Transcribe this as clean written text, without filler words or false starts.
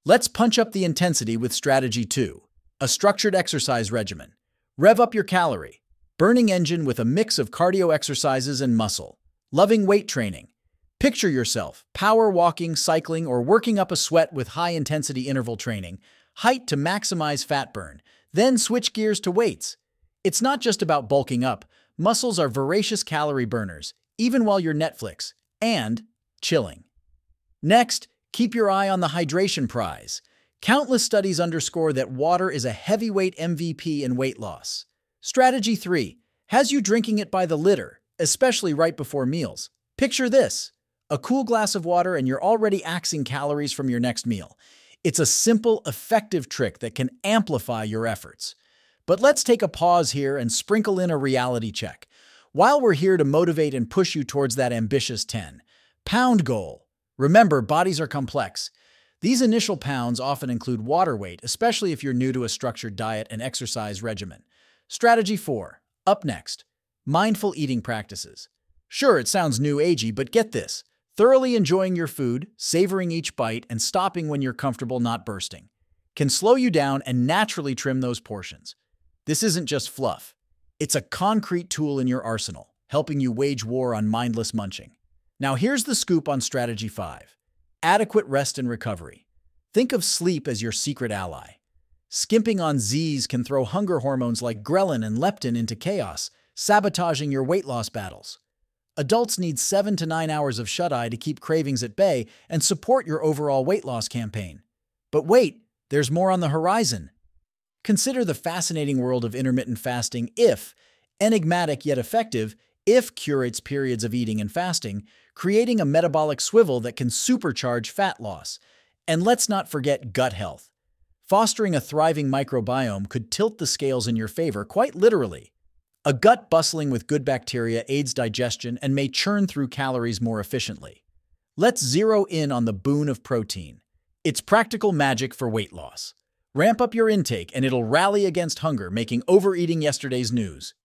Let's punch up the intensity with Strategy 2, a structured exercise regimen. Rev up your calorie, burning engine with a mix of cardio exercises and muscle. Loving weight training. Picture yourself power walking, cycling, or working up a sweat with high-intensity interval training, height to maximize fat burn, then switch gears to weights. It's not just about bulking up. Muscles are voracious calorie burners, even while you're Netflix and chilling. Next, keep your eye on the hydration prize. Countless studies underscore that water is a heavyweight MVP in weight loss. Strategy 3 has you drinking it by the liter, especially right before meals. Picture this: a cool glass of water and you're already axing calories from your next meal. It's a simple, effective trick that can amplify your efforts. But let's take a pause here and sprinkle in a reality check. While we're here to motivate and push you towards that ambitious 10-pound goal, remember, bodies are complex. These initial pounds often include water weight, especially if you're new to a structured diet and exercise regimen. Strategy 4. Up next, mindful eating practices. Sure, it sounds new agey, but get this. Thoroughly enjoying your food, savoring each bite, and stopping when you're comfortable not bursting can slow you down and naturally trim those portions. This isn't just fluff. It's a concrete tool in your arsenal, helping you wage war on mindless munching. Now here's the scoop on Strategy 5. Adequate rest and recovery. Think of sleep as your secret ally. Skimping on Z's can throw hunger hormones like ghrelin and leptin into chaos, sabotaging your weight loss battles. Adults need 7 to 9 hours of shut-eye to keep cravings at bay and support your overall weight loss campaign. But wait, there's more on the horizon. Consider the fascinating world of intermittent fasting. Enigmatic yet effective, curates periods of eating and fasting, creating a metabolic swivel that can supercharge fat loss. And let's not forget gut health. Fostering a thriving microbiome could tilt the scales in your favor, quite literally. A gut bustling with good bacteria aids digestion and may churn through calories more efficiently. Let's zero in on the boon of protein. It's practical magic for weight loss. Ramp up your intake and it'll rally against hunger, making overeating yesterday's news.